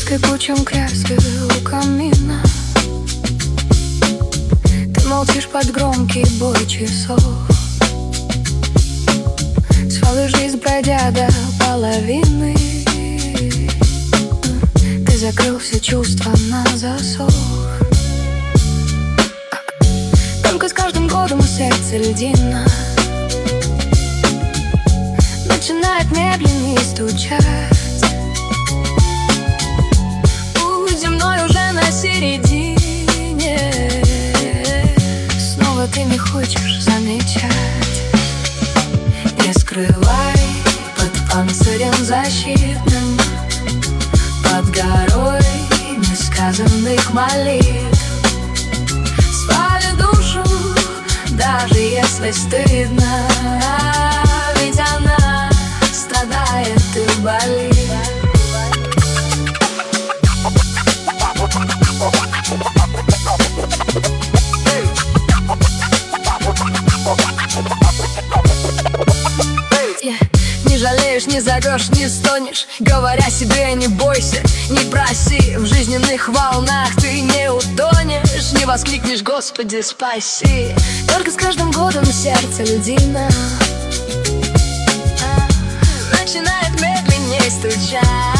скрипучем кресле у камина. Ты молчишь под громкий бой часов, свою жизнь пройдя до половины. Ты закрыл все чувства на засов. Только с каждым годом сердце льдина начинает медленнее стучать. Путь земной уже на середине, снова ты не хочешь замечать. Не скрывай под панцирем защитным, под горой несказанных молитв. Спали душу, даже если стыдно, ведь она страдает и болит. Не жалеешь, не зовешь, не стонешь, говоря себе не бойся, не проси. В жизненных волнах ты не утонешь, не воскликнешь Господи спаси. Только с каждым годом сердце льдина начинает медленнее стучать.